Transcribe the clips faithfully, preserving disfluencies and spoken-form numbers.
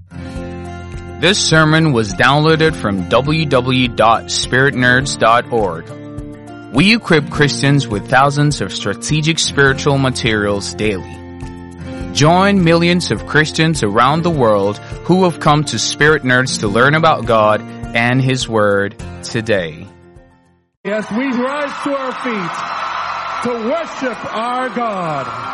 This sermon was downloaded from w w w dot spirit nerds dot org. We equip Christians with thousands of strategic spiritual materials daily. Join millions of Christians around the world who have come to Spirit Nerds to learn about God and His Word today. Yes, we rise to our feet to worship our God.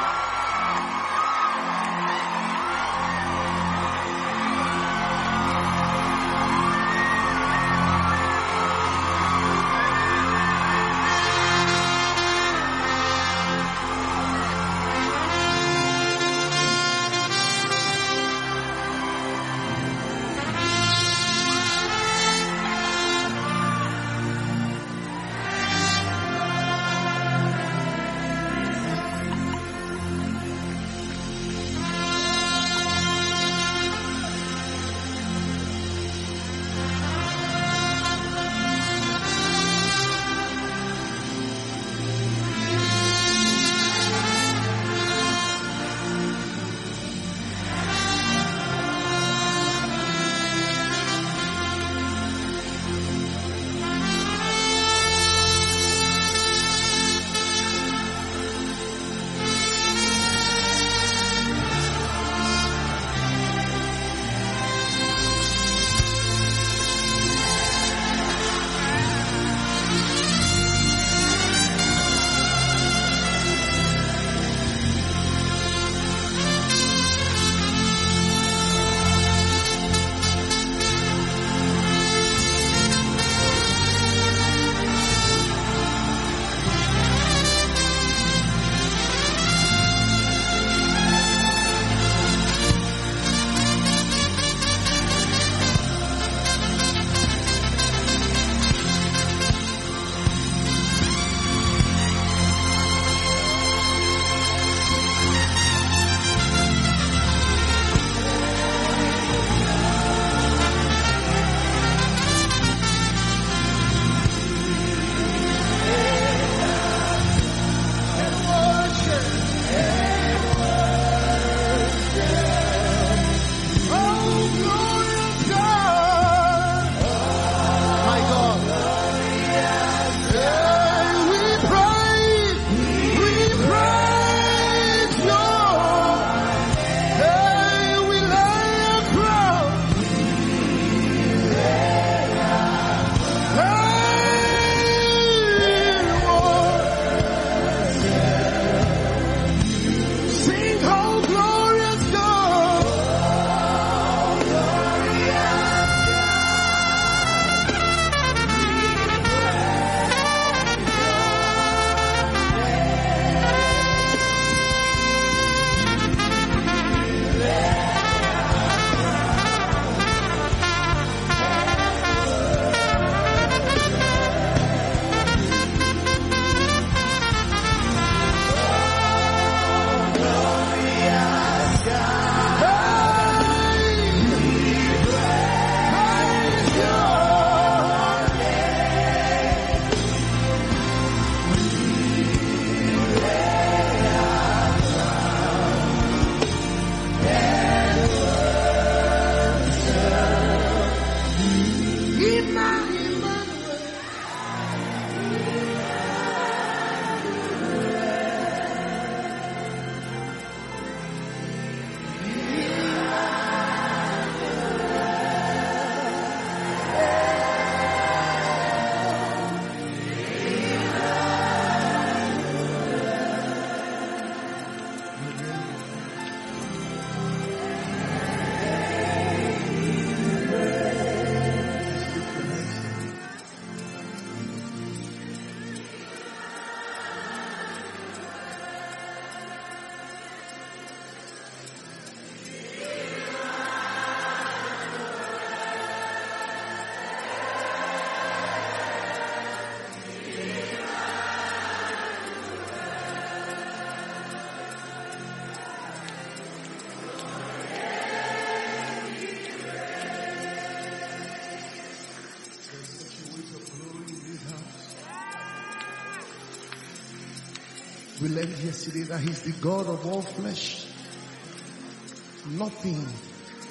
We learned yesterday that He's the God of all flesh. Nothing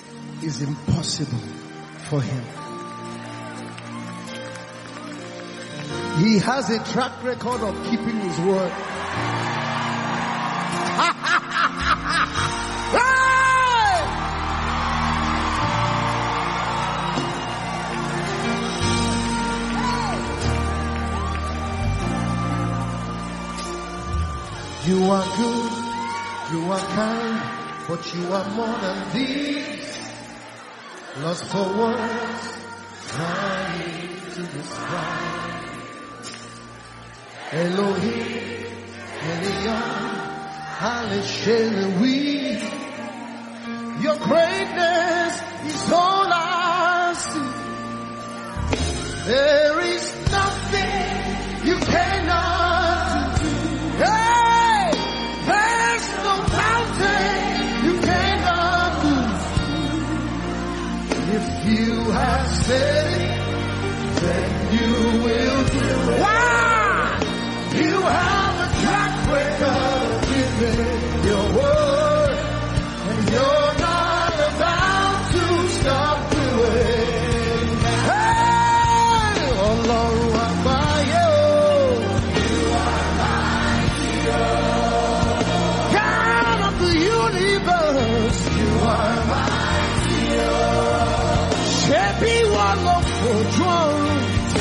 is impossible for him. He has a track record of keeping his word. You are good, you are kind, but you are more than these. Lost for words, trying to describe. Elohim, Elion, Hallelujah. Your greatness is all I see. There is nothing you cannot do. Hey, there's no mountain you cannot move. If you have said it, then you will do it. Wow! You have a track record of giving your word, and you're not about to stop doing. Hey, oh Lord, I'm by you. You are mighty, oh God of the universe. You are mighty, oh Shebi one of the throne.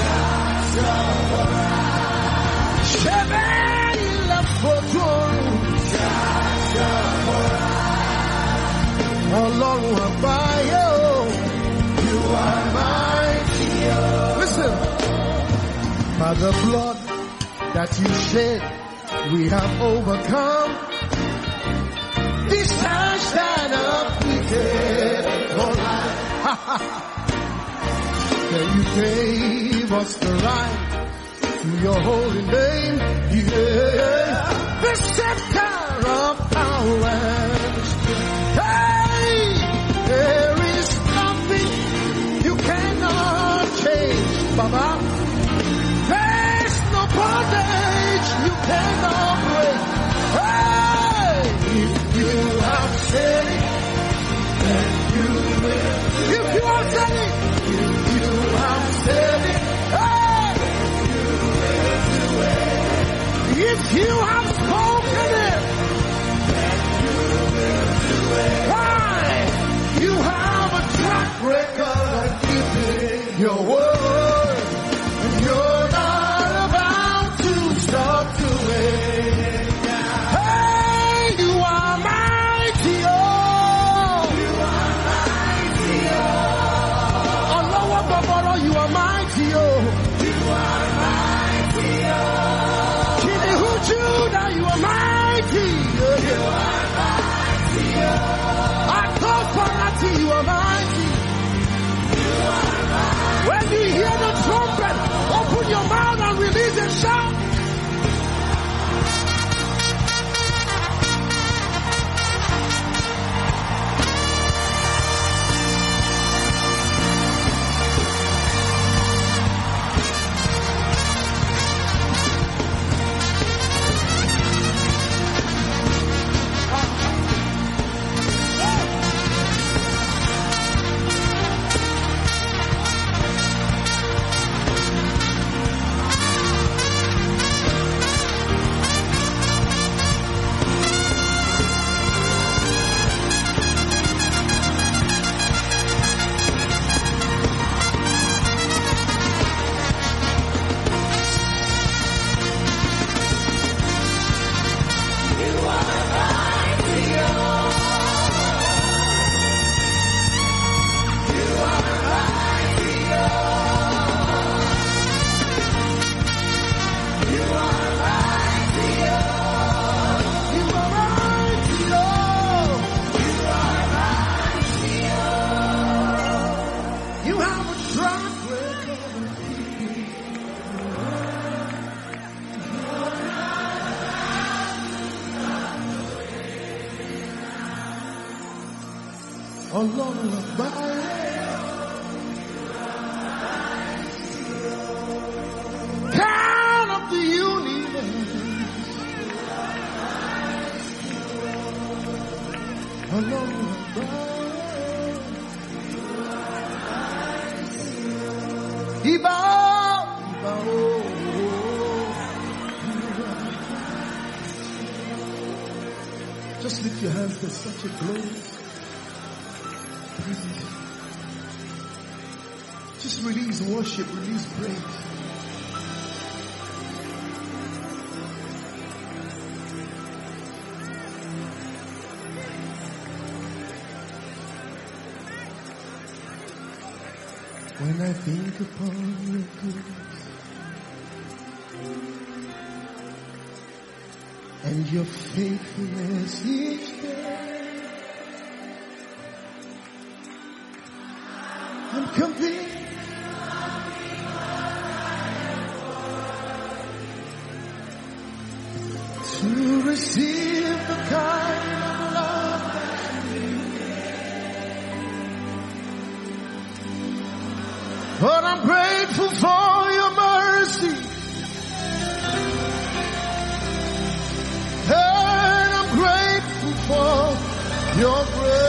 Ọlọ́run àgbáyé o, you are mighty. Listen, by the blood that you shed, we have overcome. This time stand up, we get for life. Then you gave us the right to your holy name, yeah. The scepter of power and strength. Hey, there is nothing you cannot change, Baba. There's no bondage you cannot break. Hey, if you have said it, then you will. If you have said it, if you have said it, hey, you will do it. If you have spoken it, then you will do it. Why? You have a track record of keeping your word, and you're not about to stop doing. Hey, you are mighty, oh. You are mighty, oh. Allah Akbar, you are mighty, oh. You are mighty, oh. Judah, you are mighty. You are mighty. I call for Nati, you are mighty. You are mighty. When you hear the trumpet, open your mouth and release a shout. Ọlọ́run àgbáyé. God of the universe. Ọlọ́run àgbáyé. Iba, Iba, oh, oh. Just lift your hands. There's such a glory. Just release worship, release praise. When I think upon your goodness and your faithfulness each day, I'm convinced to receive the kind of love that you give. But I'm grateful for your mercy, and I'm grateful for your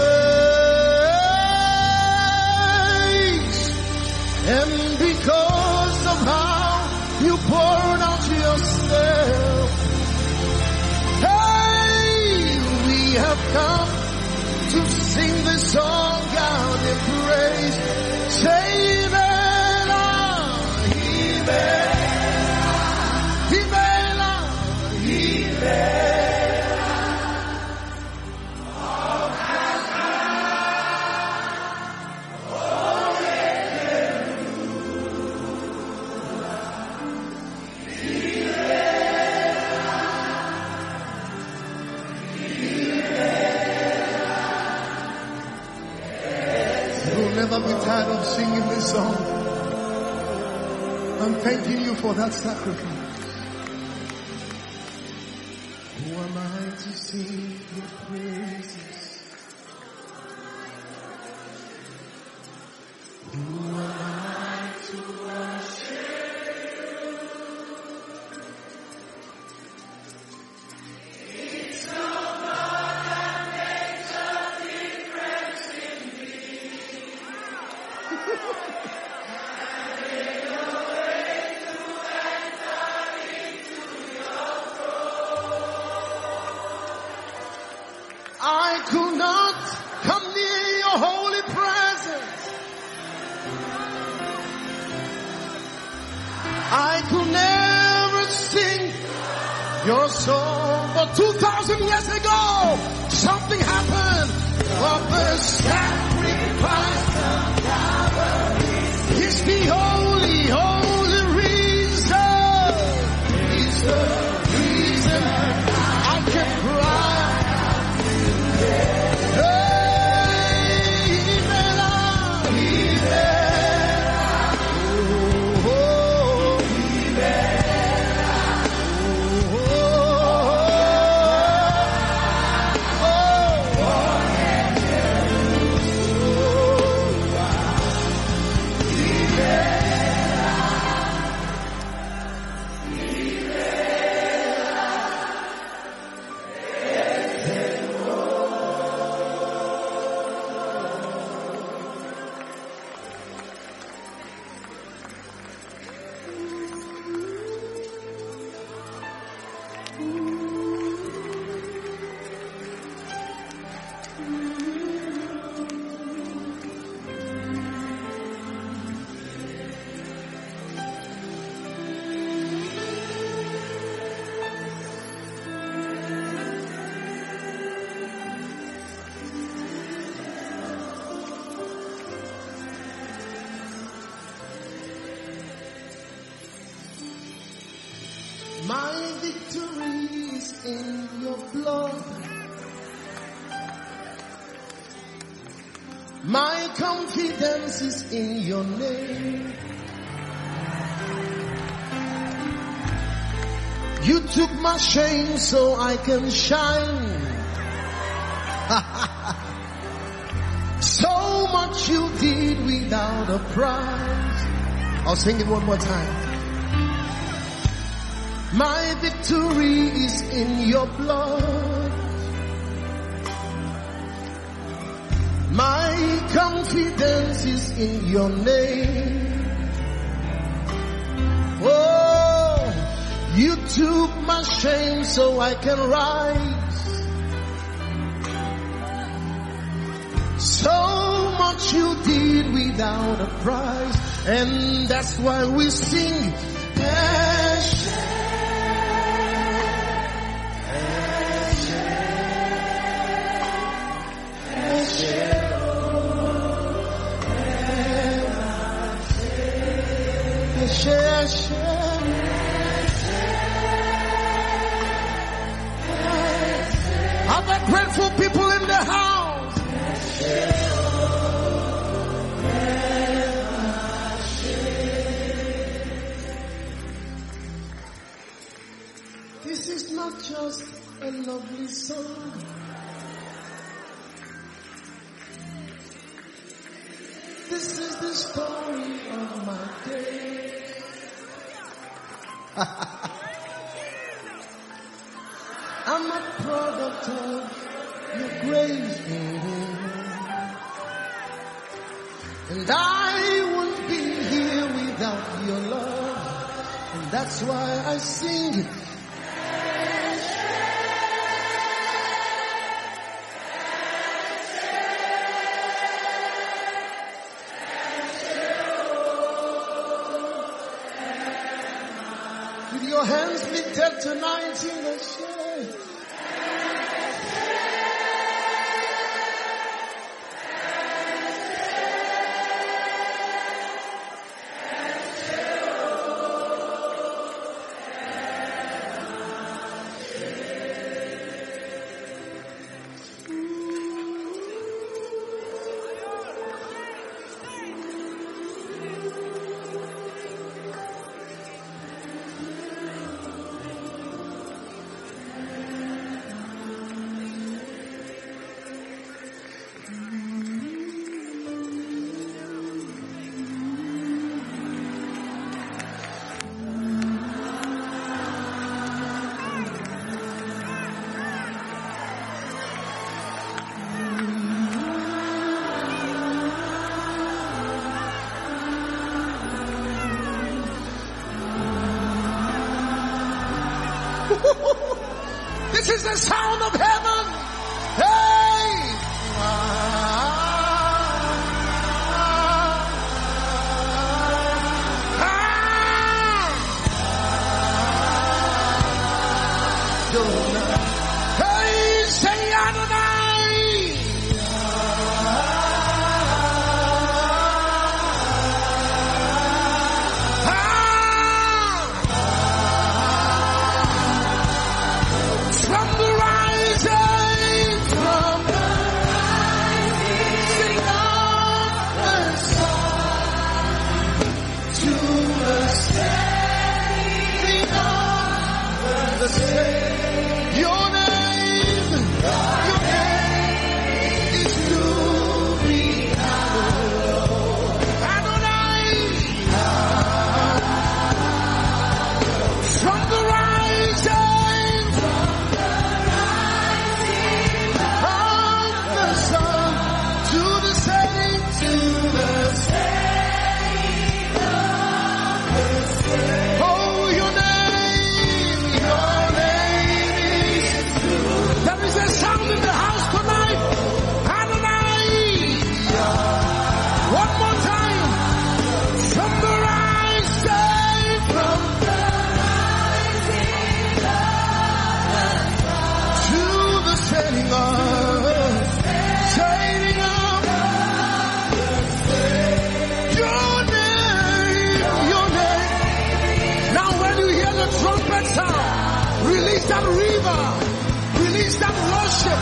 grace, and because of how you poured out yourself, we have come to sing this song out in praise. Say Ibela, Ibela, Ibela, never be tired of singing this song. I'm thanking you for that sacrifice. Who am I to sing your praises? Who am I to worship you? It's not God that makes a difference in me. I could not come near your holy presence. I could never sing your song. But two thousand years ago, something happened. Of the sacrifice of Calvary is the holy, holy reason. It's the reason I can cry. My victory is in your blood. My confidence is in your name. You took my shame so I can shine. So much you did without a price. I'll sing it one more time. My victory is in your blood. My confidence is in your name. You took my shame so I can rise. So much you did without a price. And that's why we sing. Hashem, Hashem, Hashem, Are there grateful people in the house? This is not just a lovely song. This is the story of my day. I'm a product of your grace. And I wouldn't be here without your love. And that's why I sing. With your hands lifted tonight in the shade. This is the sound of heaven. Hey! Hey, say Adonai! From the rising, from the rising of the sun to the setting of the same, your name, your name is to be hallowed. Adonai, from the rising. Release that river. Release that worship.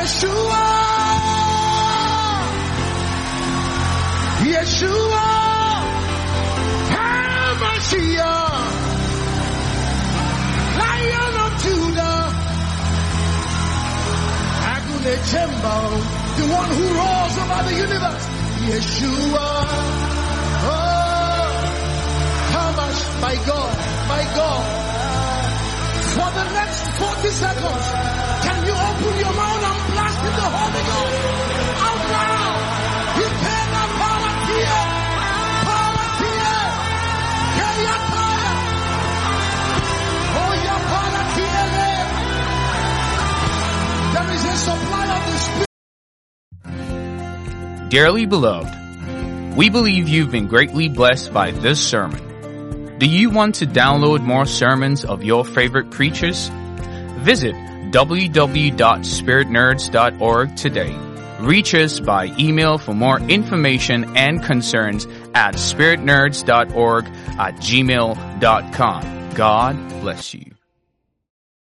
Yeshua, Yeshua, HaMashiach, Lion of Judah, Agune Chembao, the one who rules over the universe. Yeshua, oh, Hamash, my God, my God. For the next forty seconds, can you open your mouth and blast in the Holy Ghost? Out loud! He came up, power here! Power here! Kaya power! Oh, yeah, power here! There is a supply of the Spirit. Dearly beloved, we believe you've been greatly blessed by this sermon. Do you want to download more sermons of your favorite preachers? Visit w w w dot spirit nerds dot org today. Reach us by email for more information and concerns at spirit nerds dot org at gmail dot com. God bless you.